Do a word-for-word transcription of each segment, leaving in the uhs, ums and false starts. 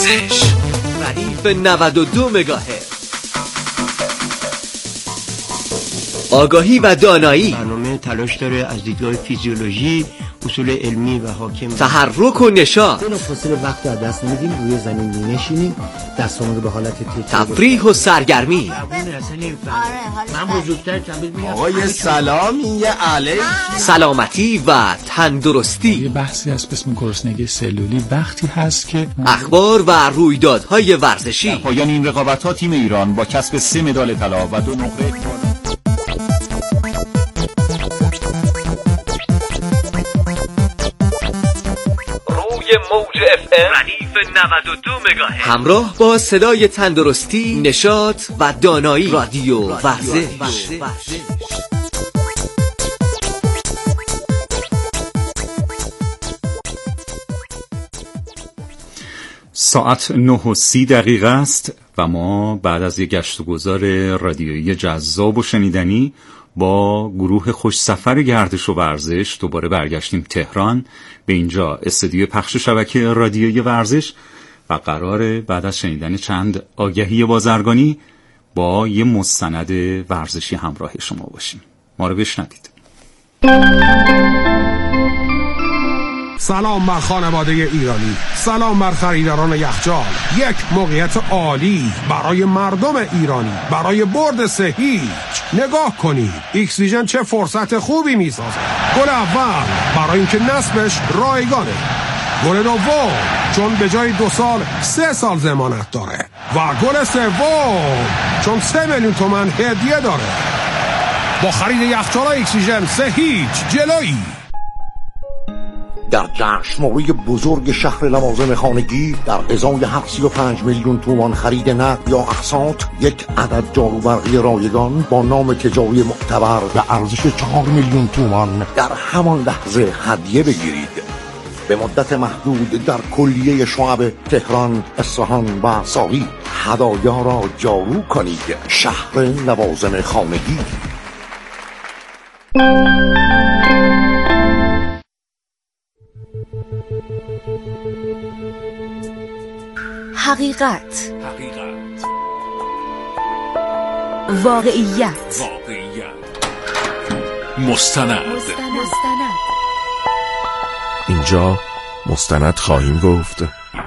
ورزش. ردیف نود و دو مگاهرتز. آگاهی و دانایی. برنامه تلاش داره از دیدگاه فیزیولوژی، اصول علمی و حاکم تحرک و نشاط. بلافاصله وقت از دست نمیدیم، روی زمین می‌نشینیم، دستامون رو به حالت تفریح و سرگرمی. من بزرگتر تبدیل می‌شم. آقای سلام، یه علیک. سلامتی و تندرستی. یه بحثی هست به اسم گرسنگی سلولی. وقتی هست که اخبار و رویدادهای ورزشی. در پایان این رقابت‌ها تیم ایران با کسب سه مدال طلا و دو نقره موج اف ام ردیف نود و دو مگاهرتز. همراه با صدای تندرستی، نشاط و دانایی. رادیو ورزش. ساعت نه و سی دقیقه است و ما بعد از یک گشت و گذار رادیویی جذاب و شنیدنی با گروه خوش سفر گردش و ورزش دوباره برگشتیم تهران به اینجا استودیو پخش شبکه رادیویی ورزش و قراره بعد از شنیدن چند آگهی بازرگانی با یه مستند ورزشی همراه شما باشیم. ما رو بشنوید. سلام بر خانواده ایرانی، سلام بر خریداران یخچال. یک موقعیت عالی برای مردم ایرانی برای برد سه هیچ. نگاه کنید اکسیژن چه فرصت خوبی میسازه. گل اول برای اینکه نصبش رایگانه. گل دوم چون به جای دو سال سه سال ضمانت داره و گل سوم چون سه میلیون تومان هدیه داره. با خرید یخچال اکسیژن سه هیچ جلویی. در جشنواره بزرگ شهر لوازم خانگی در ازای هر سی و پنج میلیون تومان خرید نقد یا اقساط یک عدد جاروبرقی رایگان با نام تجاری معتبر به ارزش چهار میلیون تومان در همان لحظه هدیه بگیرید. به مدت محدود در کلیه شعب تهران، اصفهان و ساری هدایا را جارو کنید. شهر لوازم خانگی. حقیقت، حقیقت، واقعیت، واقعیت، مستند. مستند. اینجا مستند خواهیم گفت.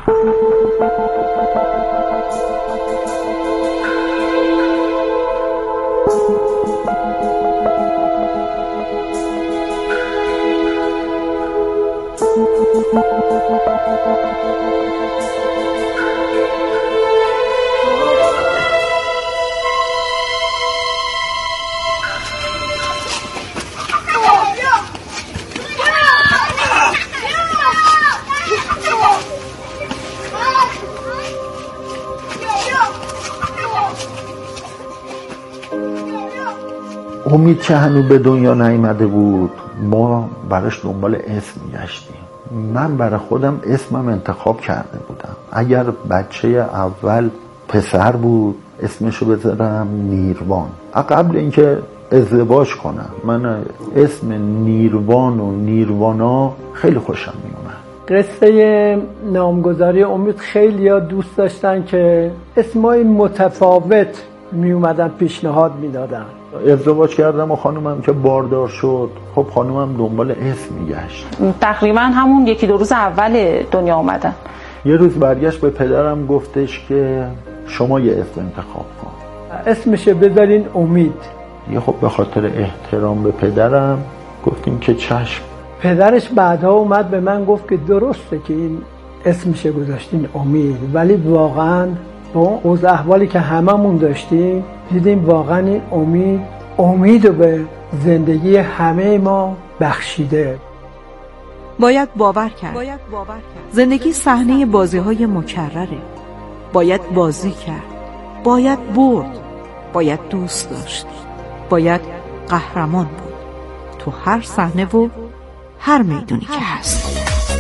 امید که هنوز به دنیا نیامده بود ما براش دنبال اسم میگشتیم. من برای خودم اسمم انتخاب کرده بودم. اگر بچه اول پسر بود اسمشو بذارم نیروان. قبل اینکه ازدواج کنم من اسم نیروان و نیروانا خیلی خوشم میومد. قصه نامگذاری امید خیلی ها دوست داشتن که اسمای متفاوت می اومدن پیشنهاد میدادن. ازدواج کردم و خانومم که باردار شد، خب خانومم دنبال اسم میگشت. تقریبا همون یکی دو روز اول دنیا اومدن. یه روز برگشت به پدرم گفتش که شما یه اسم انتخاب کن. اسمشه بذارین امید. یه خب به خاطر احترام به پدرم گفتیم که چشم. پدرش بعدها اومد به من گفت که درسته که این اسمشه گذاشتین امید، ولی واقعا با اون اوضاع احوالی که هممون داشتیم دیدیم واقعا این امید امید رو به زندگی همه ما بخشیده. باید باور کرد. باید باور کرد. زندگی صحنه بازی‌های مکرره. باید بازی کرد. باید برد. باید دوست داشت. باید قهرمان بود. تو هر صحنه و هر میدونی که هست.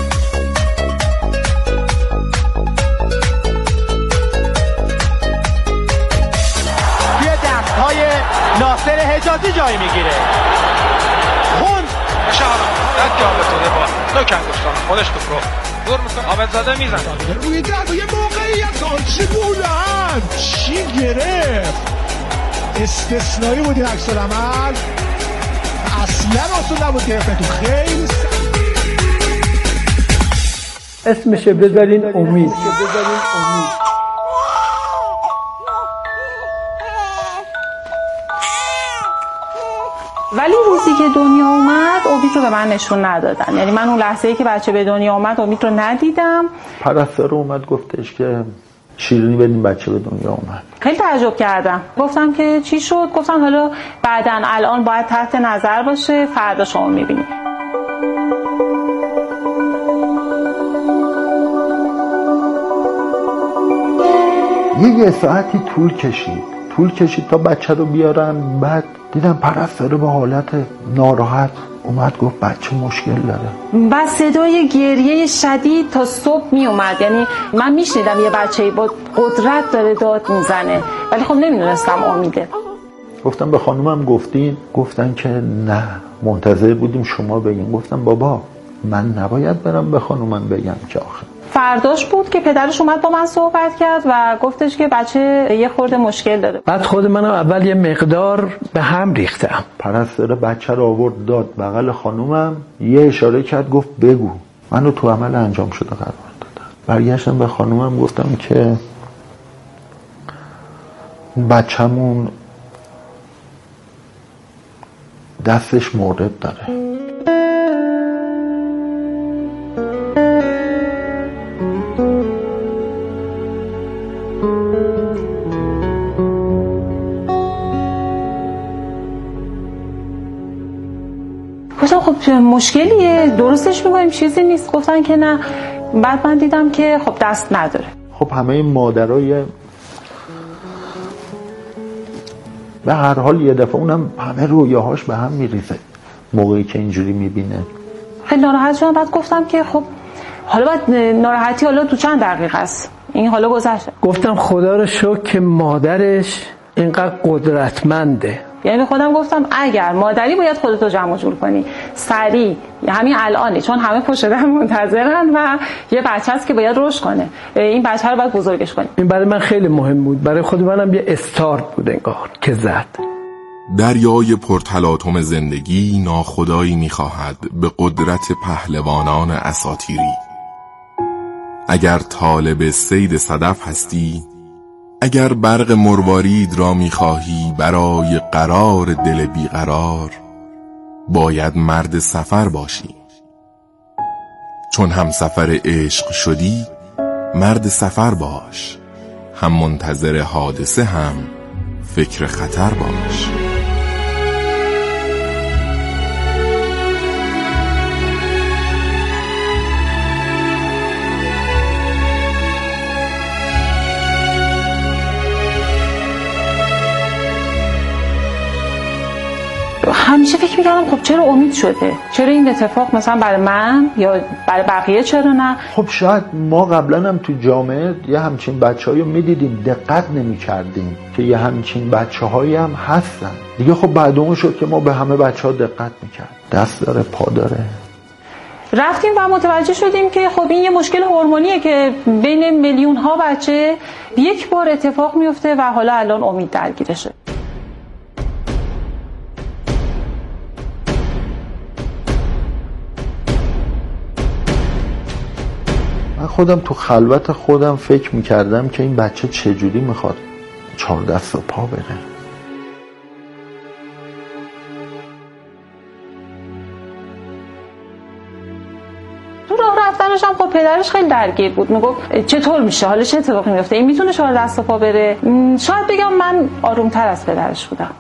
ناصر حجازی جای میگیره. خون اشاره دست که آبتونه با نو کندشتانه خودش تو رو دور میکنه. آبت زاده میزنه روی درد و یه موقعی گرفت. استثنایی بود این عکس العمل، اصلا آسون نبود گرفتن تو. خیلی اسمش بذارین امید. ولی روزی که دنیا اومد امید رو به من نشون ندادن. یعنی من اون لحظه‌ای که بچه به دنیا اومد امید رو ندیدم. پرستار اومد گفتش که شیرینی بدین بچه به دنیا اومد. خیلی تعجب کردم. گفتم که چی شد؟ گفتم حالا بعدن الان باید تحت نظر باشه، فردا شما میبینید. یه ساعتی طول کشید طول کشید تا بچه رو بیارن. بعد دیدم پرستاره با حالت ناراحت اومد گفت بچه مشکل داره. بعد صدای گریه شدید تا صبح می اومد. یعنه من میشنیدم یه بچه‌ای با قدرت داره داد میزنه، ولی خب نمیدونستم امیده. گفتم به خانومم گفتین؟ گفتن که نه، منتظر بودیم شما بگین. گفتم بابا من نباید برم به خانومم بگم که آخه. فرداش بود که پدرش اومد با من صحبت کرد و گفتش که بچه یه خورده مشکل داره. بعد خود منم اول یه مقدار به هم ریختم. پرستاره بچه رو آورد داد بغل خانومم، یه اشاره کرد گفت بگو. منو تو عمل انجام شده قرار دادم. برگشتم به خانومم گفتم که بچه‌مون دستش مورد داره. گفتم خب مشکلیه، درستش میگویم چیزی نیست. گفتن که نه. بعد من دیدم که خب دست نداره. خب همه مادرای به هر حال یه دفعه اونم همه رویاهاش به هم میریزه موقعی که اینجوری میبینه. خیلی ناراحت شدم. بعد گفتم که خب حالا بعد ناراحتی حالا تو چند دقیقه است، این حالا گذشته. گفتم خدا رو شکر که مادرش اینقدر قدرتمنده. یعنی خودم گفتم اگر مادری باید خودتو جمع جور کنی سریع، همین الانی، چون همه پشت در منتظرن و یه بچه هست که باید رشد کنه، این بچه رو باید بزرگش کنی. این برای من خیلی مهم بود، برای خود منم یه استارت بود انگار که زد. دریای پرتلاطم زندگی ناخدایی می‌خواهد به قدرت پهلوانان اساطیری. اگر طالب صید صدف هستی، اگر برق مروارید را می‌خواهی برای قرار دل بیقرار، باید مرد سفر باشی. چون هم سفر عشق شدی، مرد سفر باش. هم منتظر حادثه، هم فکر خطر باش. همیشه فکر می‌کردم خب چرا امید شده؟ چرا این اتفاق مثلا برای من یا برای بقیه چرا نه؟ خب شاید ما قبلا هم تو جامعه یه همچین بچه‌هایی رو می‌دیدیم، دقت نمی‌کردیم که یه همچین بچه‌هایی هم هستن. دیگه خب بعد اون شد که ما به همه بچه‌ها دقت می‌کردیم. دست داره، پا داره. رفتیم و متوجه شدیم که خب این یه مشکل هورمونیه که بین میلیون ها بچه یک بار اتفاق میفته و حالا الان امید درگیرشه. من خودم تو خلوت خودم فکر میکردم که این بچه چجوری میخواد چهار دست و پا بره. تو راه رفتنش هم خب پدرش خیلی درگیر بود، میگفت چطور میشه، حالا چه اتفاقی میفته، این میتونه چهار دست و پا بره. شاید بگم من آرومتر از پدرش بودم.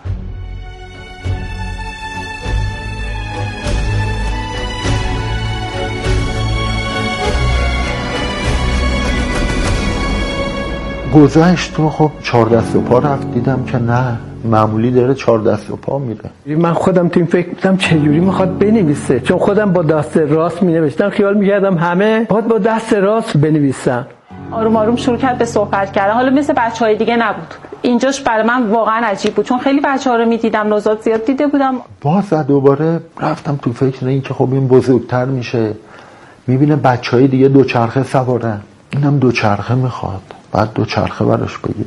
گذشت تو خب چهار دست و پا رفت، دیدم که نه، معمولی داره چهار دست و پا میره. من خودم تو این فکر بودم چجوری میخواد بنویسه، چون خودم با دست راست مینوشتم، خیال میکردم همه باید با دست راست بنویسن. آروم آروم شروع کرد به صحبت کردن. حالا مثل بچهای دیگه نبود، اینجاش برای من واقعا عجیب بود، چون خیلی بچه‌ها رو میدیدم، نوزاد زیاد دیده بودم. باز دوباره رفتم تو فکر این که خب این بزرگتر میشه، میبینه بچهای دیگه دوچرخه سوارن، اینم دوچرخه میخواد، بعد دوچرخه براش بگیرم.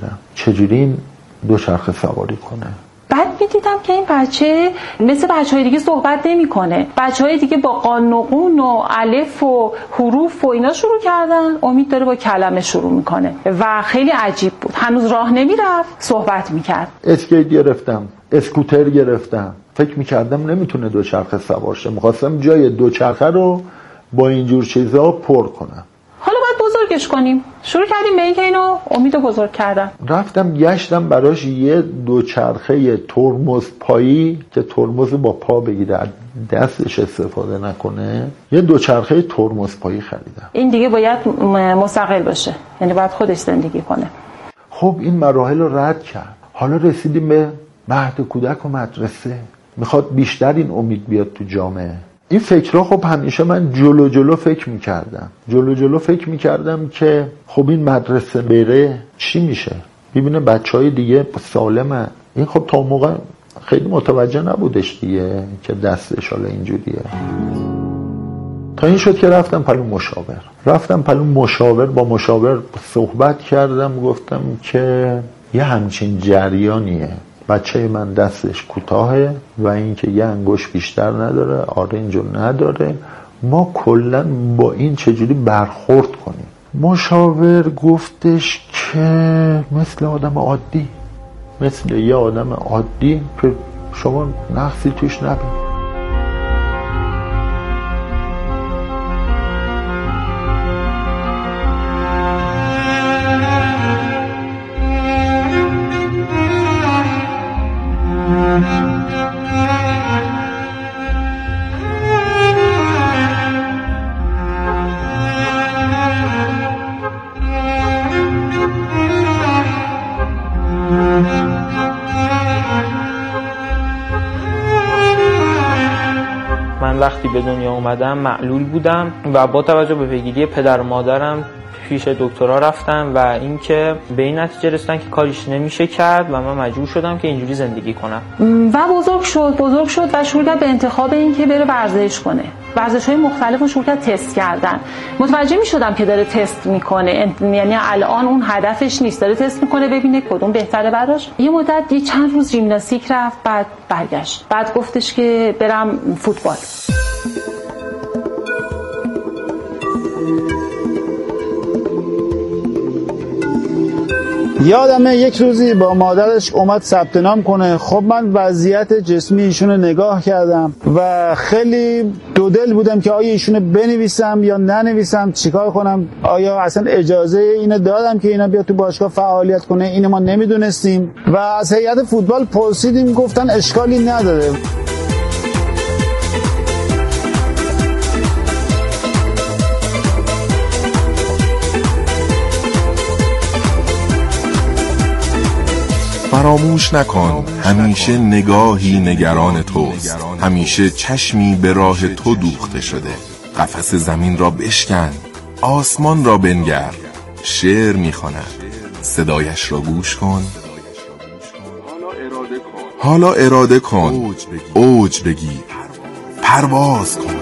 چجوری این دوچرخه سواری کنه. بعد میدیدم که این بچه مثل بچهای دیگه صحبت نمیکنه. بچهای دیگه با قان و قون و الف و حروف و اینا شروع کردن، امید داره با کلمه شروع میکنه و خیلی عجیب بود. هنوز راه نمیرفت، صحبت میکرد. اسکیت گرفتم، اسکوتر گرفتم، فکر میکردم نمیتونه دوچرخه سوار شه. میخواستم جای دوچرخه رو با اینجور چیزا پر کنم. حالا باید بزرگش کنیم. شروع کردیم به اینکه اینو امیدو بزرگ کردن. رفتم گشتم براش یه دوچرخه ترمز پایی که ترمز با پا بگیره، دستش استفاده نکنه، یه دوچرخه ترمز پایی خریدم. این دیگه باید مستقل باشه، یعنی باید خودش زندگی کنه. خب این مراحل رو رد کرد. حالا رسیدیم به مهد کودک و مدرسه. میخواد بیشتر این امید بیاد تو جامعه. این فکرها خب همیشه من جلو جلو فکر میکردم جلو جلو فکر میکردم که خب این مدرسه بره چی میشه، ببینه بچه های دیگه سالمه. این خب تا موقع خیلی متوجه نبودش دیگه که دستش حالا اینجوریه. تا این شد که رفتم پلو مشاور رفتم پلو مشاور با مشاور صحبت کردم، گفتم که یه همچین جریانیه، بچه من دستش کوتاهه و اینکه یه انگوش بیشتر نداره، آرنجو نداره، ما کلا با این چجوری برخورد کنیم؟ مشاور گفتش که مثل آدم عادی، مثل یه آدم عادی که شما نقصی توش نبینید. وقتی به دنیا اومدم معلول بودم و با توجه به پیگیری پدر و مادرم پیش دکترها رفتم و اینکه به این نتیجه رسیدن که کاریش نمیشه کرد و من مجبور شدم که اینجوری زندگی کنم. و بزرگ شد بزرگ شد و شروع کرد به انتخاب این که بره ورزش کنه. ورزش‌های مختلف رو شروع کرد تست کردن. متوجه می‌شدم که داره تست میکنه، یعنی الان اون هدفش نیست، داره تست میکنه ببینه کدوم بهتره براش. یه مدت یه چند روز ژیمناستیک رفت، بعد برگشت. بعد گفتش که برم فوتبال. یادمه یک روزی با مادرش اومد ثبت نام کنه. خب من وضعیت جسمی ایشونو نگاه کردم و خیلی دودل بودم که آیا ایشونو بنویسم یا ننویسم، چیکار کنم، آیا اصلا اجازه اینو دادم که اینا بیاد تو باشگاه فعالیت کنه. اینو ما نمیدونستیم و از هیئت فوتبال پرسیدیم، گفتن اشکالی نداره. فراموش نکن همیشه نگاهی نگران توست، همیشه چشمی به راه تو دوخته شده. قفس زمین را بشکن، آسمان را بنگر، شعر میخواند، صدایش را گوش کن. حالا اراده کن، اوج بگیر، پرواز کن.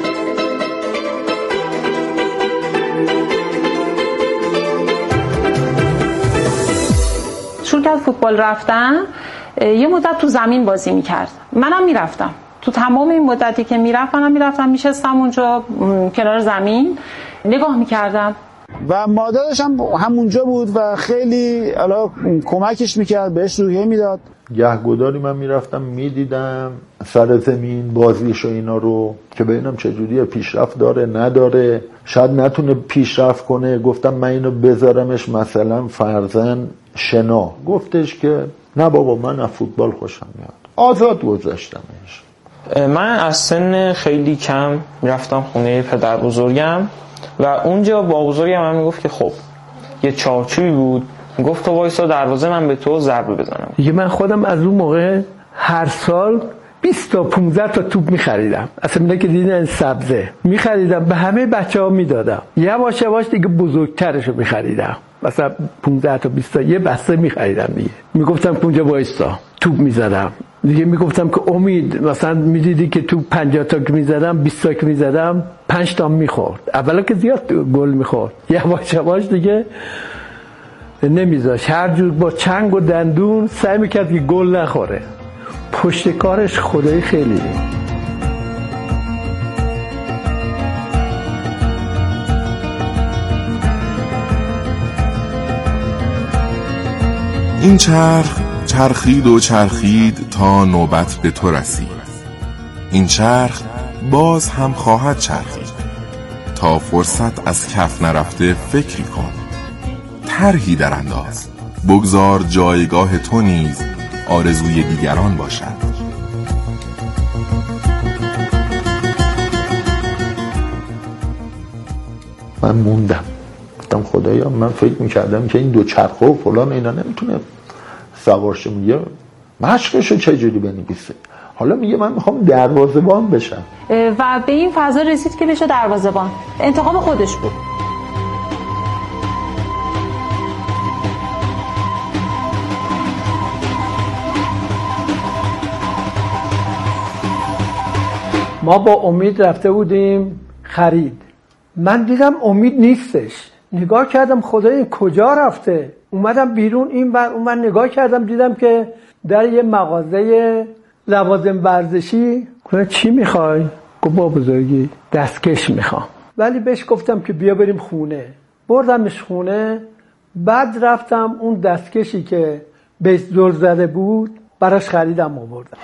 شروع کرد فوتبال رفتن، یه مدت تو زمین بازی میکرد، منم میرفتم. تو تمام این مدتی که میرفت منم میرفتم میشستم اونجا کنار زمین نگاه میکردم و مادرش هم همونجا بود و خیلی حالا کمکش میکرد، بهش روحیه میداد. گهگداری من میرفتم میدیدم سر زمین بازیش و اینا رو که ببینم چجوریه، پیشرفت داره نداره، شاید نتونه پیشرفت کنه. گفتم من اینو بذارمش مثلا فرزن شنا، گفتش که نه بابا من از فوتبال خوشم میاد، آزاد گذاشتمش. من از سن خیلی کم میرفتم خونه پدر بزرگم و اونجا با بزرگم هم میگفت که خب یه چارچوبی بود، گفت تو وایسا دروازه من به تو ضربه بزنم. دیگه من خودم از اون موقع هر سال بیست تا پانزده تا توپ می‌خریدم. اصلا اینا که دیدن سبزه می‌خریدم، به همه بچه‌ها میدادم. یواش یواش دیگه بزرگترشو می‌خریدم. مثلا پانزده تا بیست تا یه بسته می‌خریدم دیگه. میگفتم که اونجا وایسا، توپ می‌زدم. دیگه میگفتم که امید، مثلا میدیدی که تو پنجاه تا که میزدم بیست تا که میزدم پنج تا میخورد. اولا که زیاد گل میخورد، یواش یواش دیگه نمیذاش، هر جور با چنگ و دندون سعی میکرد که گل نخوره. پشت کارش خدایی خیلی. این چرخ چرخید و چرخید تا نوبت به تو رسید. این چرخ باز هم خواهد چرخید. تا فرصت از کف نرفته فکری کن، طرحی در انداز، بگذار جایگاه تو نیز آرزوی دیگران باشد. من موندم، گفتم خدایا من فکر میکردم که این دو چرخه و فلان اینا نمیتونه سوارش. میگه مشقشو چجوری بنویسه، حالا میگه من میخوام دروازه‌بان بشم و به این فضا رسید که بشه دروازه‌بان. انتخاب خودش بود. ما با امید رفته بودیم خرید. من دیدم امید نیستش، نگاه کردم خدای این کجا رفته. اومدم بیرون این بر اون، من نگاه کردم دیدم که در یه مغازه لوازم ورزشی. گفتم چی میخوای؟ گفت با بزرگی دستکش میخوام. ولی بهش گفتم که بیا بریم خونه. بردمش خونه. بعد رفتم اون دستکشی که بهش زل زده بود براش خریدم آوردم.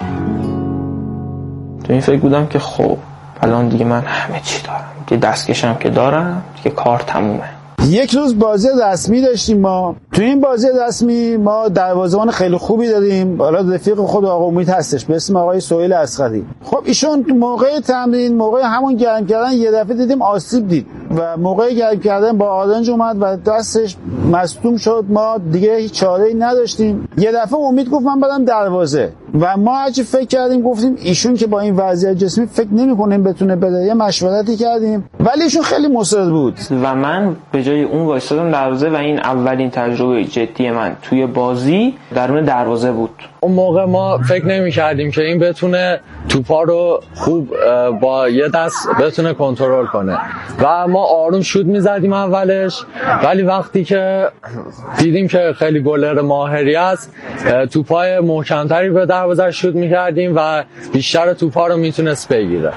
تو این فکر بودم که خب الان دیگه من همه چی دارم، دیگه دستکشم که دارم، دیگه کار تمومه. یک روز بازی رسمی داشتیم ما. تو این بازی رسمی ما دروازه‌بان خیلی خوبی داریم، حالا رفیق خود آقا امید هستش به اسم آقای سهیل اصغری. خب ایشون موقع تمرین، موقع همون گرم کردن یه دفعه دیدیم آسیب دید و موقع گرم کردن با آرنج اومد و دستش مصدوم شد. ما دیگه هیچ چاره‌ای نداشتیم. یه دفعه امید گفت من برم دروازه و ما هرچی فکر کردیم گفتیم ایشون که با این وضعیت جسمی فکر نمی‌کنیم بتونه بده. یه مشورتی کردیم ولی ایشون خیلی مصر بود و من به جای اون وایسادم دروازه و این اولین تجربه جدی من توی بازی درون دروازه بود. اون موقع ما فکر نمی کردیم که این بتونه توپا رو خوب با یه دست بتونه کنترل کنه و ما آروم شوت می زدیم اولش، ولی وقتی که دیدیم که خیلی گلر ماهری است توپای محکمتری به دروازه شوت می کردیم و بیشتر توپا رو می تونست بگیره.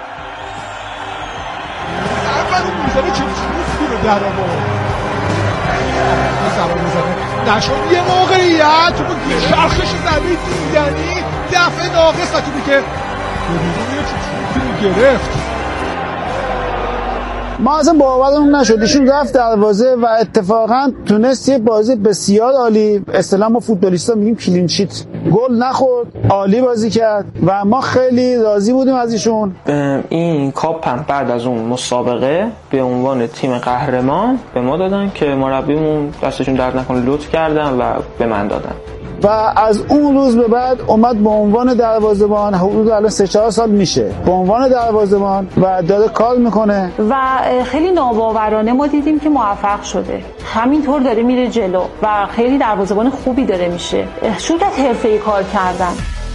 نشد یه موقعیت تو چرخش زمین دیدنی دفعه ناقص و توی که تو گرفت. ما اصلا باورمون نشد ایشون رفت دروازه و اتفاقا تونست یه بازی بسیار عالی، اصطلاحاً ما فوتبالیستا میگیم کلین شیت، گل نخورد، عالی بازی کرد و ما خیلی راضی بودیم از ایشون. این کاپ هم بعد از اون مسابقه به عنوان تیم قهرمان به ما دادن که مربیمون دستشون درد نکنه لطف کردن و به من دادن و از اون روز به بعد اومد به عنوان دروازه‌بان. حدود الان سه چهار سال میشه به عنوان دروازه‌بان و داره کار میکنه و خیلی ناباورانه ما دیدیم که موفق شده، همینطور داره میره جلو و خیلی دروازه‌بان خوبی داره میشه. شروع کرد حرفه‌ای کار کردن.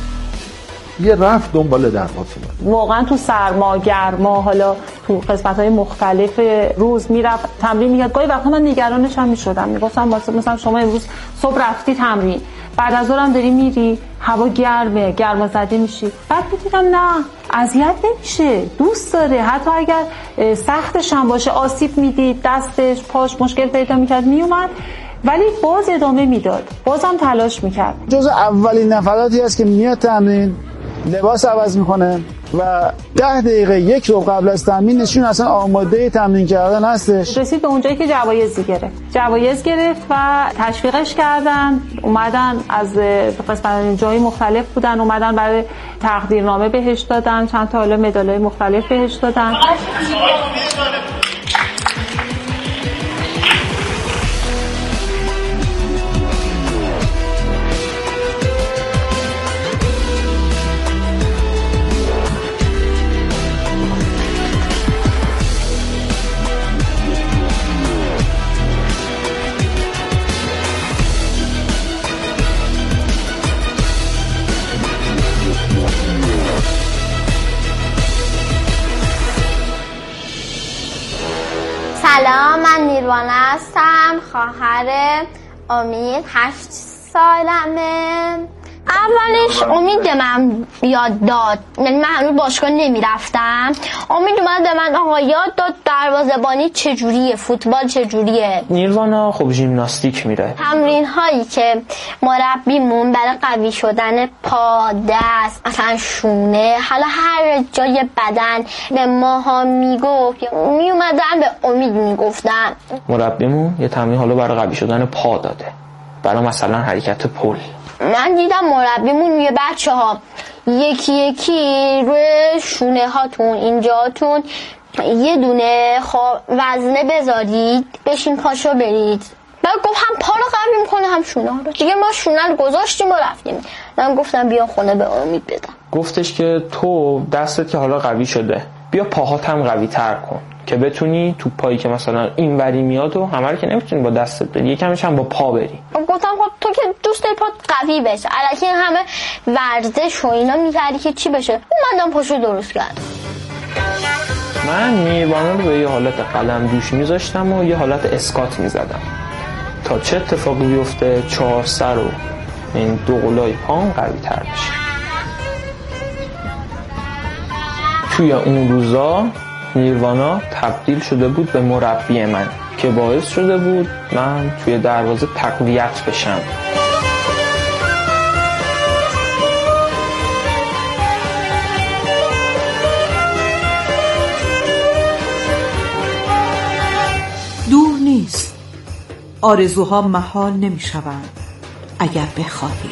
یه رفت دنبال دروازه‌بان واقعا تو سرما گرما حالا تو قسمت‌های مختلف روز میرفت تمرین میکرد. گاهی وقتا من نگرانش هم میشدم، میگفتم مثلا شما امروز صبح رفتی تمرین، بعد از ظهرم داری میری، هوا گرمه، گرما زده میشی. بعد میدیدم نه اذیت نمیشه، دوست داره، حتی اگر سختش هم باشه آسیب میدید دستش پاش مشکل پیدا میکرد میومد ولی باز ادامه میداد، بازم تلاش میکرد. جز اولین نفراتی است که میاد تمرین لباس عوض میکنه و ده دقیقه یک رو قبل از تمرین نشون اصلا آماده تمرین کردن هستش. رسید به اونجایی که جوایزی گرفت جوایز گرفت و تشویقش کردن، اومدن از قسمت جای مختلف بودن، اومدن برای تقدیرنامه بهش دادن، چند تا حالا مدال‌های مختلف بهش دادن. سلام، من نیروانه هستم، خواهر امید، هشت سالمه. اولش امید به من یاد داد، یعنی من هنوز باشگاه نمیرفتم. امید اومد به من آقا یاد داد دروازه‌بانی چجوریه، فوتبال چجوریه. نیروانا خب ژیمناستیک میره. تمرین هایی که مربیمون برای قوی شدن پا، دست، مثلا شونه، حالا هر جای بدن به ماها میگفت، میومدن به امید میگفتن. مربیمون یه تمرین حالا برای قوی شدن پا داده، برای مثلا حرکت پل. من دیدم مربیمون روی بچه ها یکی یکی روی شونه هاتون اینجاتون یه دونه وزنه بذارید، بشین پاشو برید. من گفت هم پا رو قوی میکنه هم شونه ها رو. دیگه ما شونه رو گذاشتیم و رفتیم. من گفتم بیا خونه به امید بدم. گفتش که تو دستت که حالا قوی شده، بیا پاهات هم قوی تر کن که بتونی تو پایی که مثلا این وری میاد و همه رو که نمیتونی با دستت بری، یکمش هم با پا بری. گفتم خب تو که دوست داری پات قوی بشه، الکی همه ورزش و اینا میکردی که چی بشه؟ اومدم پاشو درست کردم. من نیروانا رو به یه حالت قلم دوش میذاشتم و یه حالت اسکات میزدم تا چه اتفاقی بیفته چهار سر و این دو قلای پام قوی تر بشه. توی اون روزا نیروانا تبدیل شده بود به مربی من که باعث شده بود من توی دروازه تقویت بشم. دور نیست، آرزوها محال نمی شوند اگر بخواهی.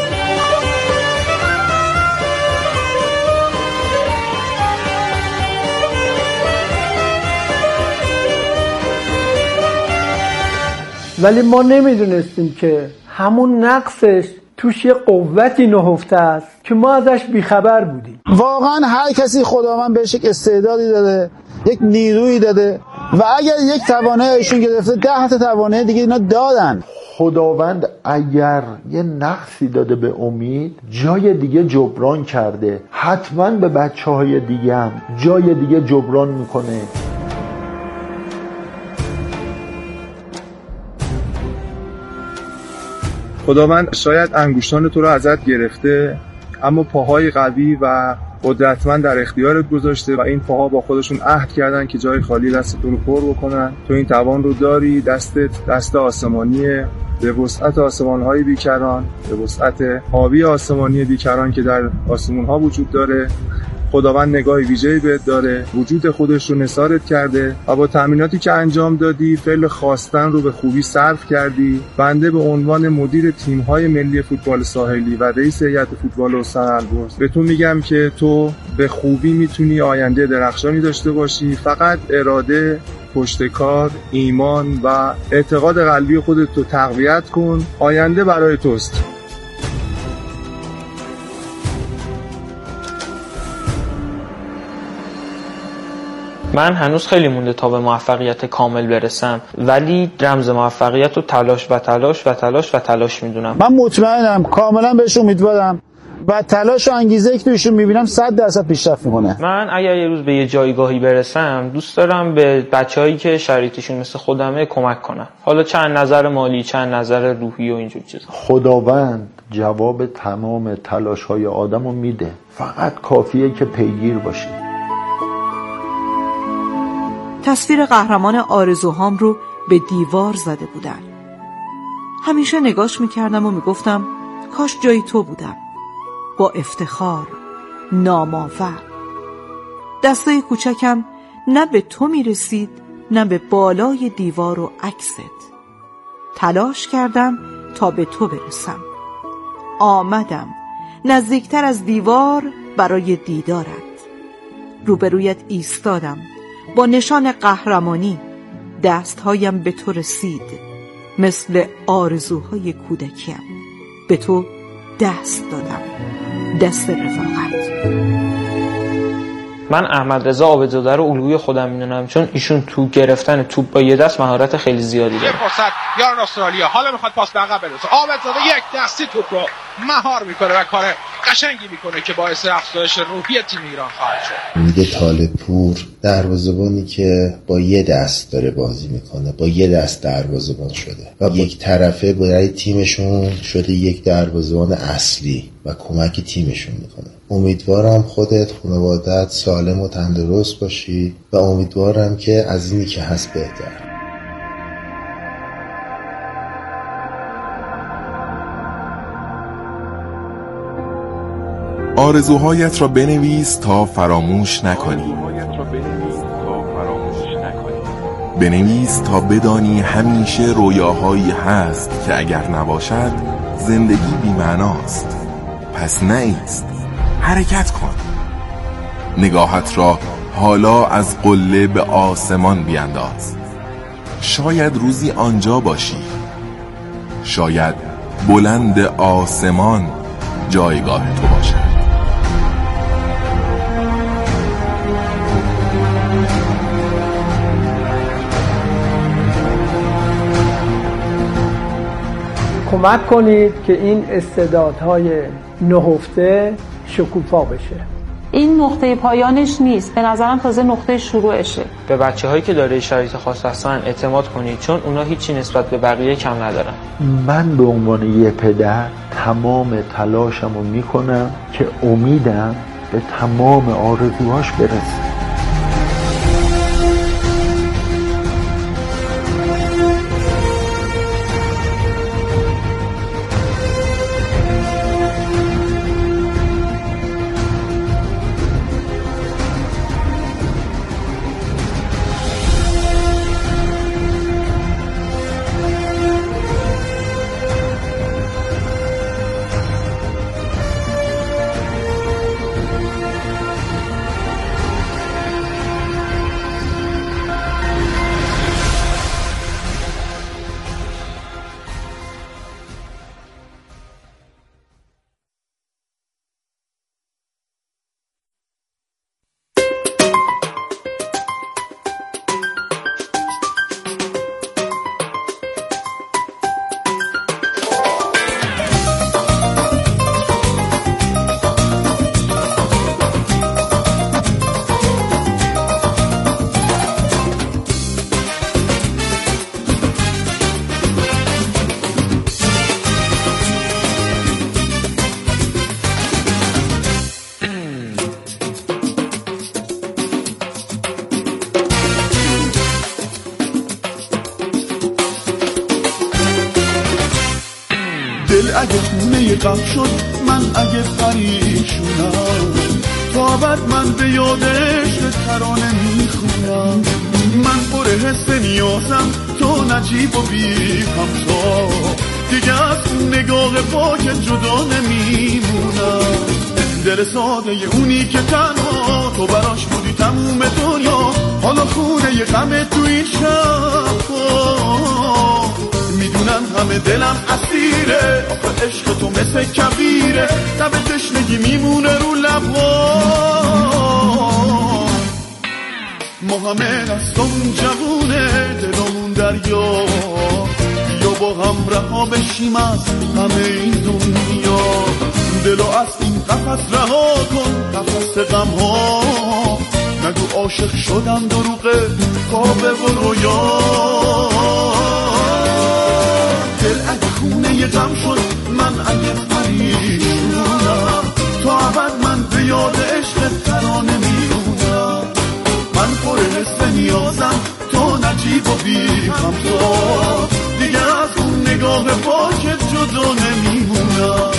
ولی ما نمیدونستیم که همون نقصش توش یه قوتی نهفته است که ما ازش بیخبر بودیم. واقعا هر کسی خداوند بهش یک استعدادی داده، یک نیرویی داده و اگر یک توانایی ایشون گرفته ده تا توانایی دیگه اینا دادن. خداوند اگر یه نقصی داده به امید، جای دیگه جبران کرده، حتما به بچه های دیگه هم جای دیگه جبران میکنه. خداوند شاید انگشتان تو رو ازت گرفته، اما پاهای قوی و قدرتمند در اختیارت گذاشته و این پاها با خودشون عهد کردن که جای خالی دست تو رو پر بکنن. تو این توان رو داری، دستت دست آسمانیه، به وسعت آسمان‌های بیکران، به وسعت آبی آسمانی بیکران که در آسمان‌ها وجود داره. خداوند نگاه ویژه‌ای بهت داره، وجود خودش رو نثارت کرده و با تمریناتی که انجام دادی، فعل خواستن رو به خوبی صرف کردی. بنده به عنوان مدیر تیم‌های ملی فوتبال ساحلی و رئیس هیئت فوتبال استان البرز بهتون میگم که تو به خوبی میتونی آینده درخشانی داشته باشی. فقط اراده، پشتکار، ایمان و اعتقاد قلبی خودت رو تقویت کن. آینده برای توست. من هنوز خیلی مونده تا به موفقیت کامل برسم، ولی رمز موفقیت رو تلاش و تلاش و تلاش و تلاش میدونم. من مطمئنم، کاملا بهش امیدوارم و تلاش و انگیزه که توشون میبینم صد درصد پیشرفت میکنه. من اگر یه روز به یه جایگاهی برسم، دوست دارم به بچه‌هایی که شرایطشون مثل خودمه کمک کنم. حالا چند نظر مالی، چند نظر روحی و اینجور چیزا. خداوند جواب تمام تلاش‌های آدمو میده، فقط کافیه که پیگیر باشی. تصویر قهرمان آرزوهام رو به دیوار زده بودن. همیشه نگاش میکردم و میگفتم کاش جای تو بودم. با افتخار، نام‌آور. دستای کوچکم نه به تو میرسید نه به بالای دیوار و عکست. تلاش کردم تا به تو برسم. آمدم نزدیکتر از دیوار برای دیدارت. روبرویت ایستادم با نشان قهرمانی. دستهایم به تو رسید مثل آرزوهای کودکیم. به تو دست دادم، دست رفاقت. من احمد رضا عابدزاده رو الگوی خودم میدونم، چون ایشون تو گرفتن توپ با یه دست مهارت خیلی زیادی داره. فرصت یاران استرالیا، حالا میخواد پاس به عقب برسه. عابدزاده یک دستی توپ رو مهار میکنه و کار قشنگی میکنه که باعث افزایش روحی تیم ایران خواهد شد. امید طالبپور دروازه‌بانی که با یه دست داره بازی میکنه، با یه دست دروازه‌بان شده و یک طرفه برای تیمشون شده یک دروازه‌بان اصلی و کمک تیمشون میکنه. امیدوارم خودت، خانواده‌ات سالم و تندرست باشی و امیدوارم که از اینی که هست بهتر. آرزوهایت را بنویس تا فراموش نکنی. بنویس تا بدانی همیشه رویاهایی هست که اگر نباشد زندگی بی‌معناست. پس نایست، حرکت کن. نگاهت را حالا از قله به آسمان بیانداز. شاید روزی آنجا باشی. شاید بلند آسمان جایگاه تو باشد. کمک کنید که این استعدادهای نهفته شکوفا بشه. این نقطه پایانش نیست، به نظرم تازه نقطه شروعشه. به بچه هایی که داره شرایط خاص هستن اعتماد کنید، چون اونا هیچی نسبت به بقیه کم ندارن. من به عنوان یه پدر تمام تلاشمو میکنم که امیدم به تمام آرزوهاش برسه. اگه خونه غم شد، من اگه پریشونم، تا بعد من به یادش ترانه میخونم. من پر حس نیازم، تو نجیب و بی همتا، دیگه از نگاه پاک جدا نمیمونم. دل ساده اونی که تنها تو براش بودی تموم دنیا، حالا خونه غم تو این شب. میدونم همه دلم اسیره، آخه عشق تو مثل کبیره، تب تشنگی میمونه رو لبها. ما همه دستم جوونه، دلمون دریا، بیا با هم رها بشیم از همه این دنیا. دلو از این قفس رها کن، قفس غم ها، نگو عاشق شدم دروغه، خوابه و رویا. دل اگه خونه غم شد، من اگه پریشونم، تا ابد من به یاد عشق ترانه میمونم. من پر حس نیازم، تو نجیب و بی همتا، دیگه از اون نگاه پاکت جدا نمیمونم.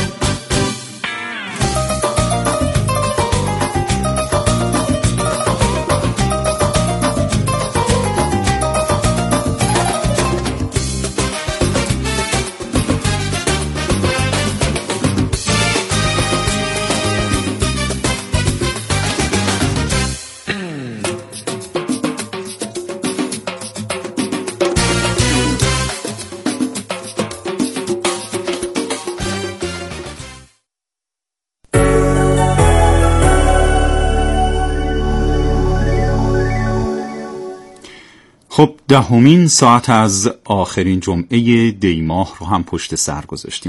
خب دهمین ساعت از آخرین جمعه دی ماه رو هم پشت سر گذاشتیم.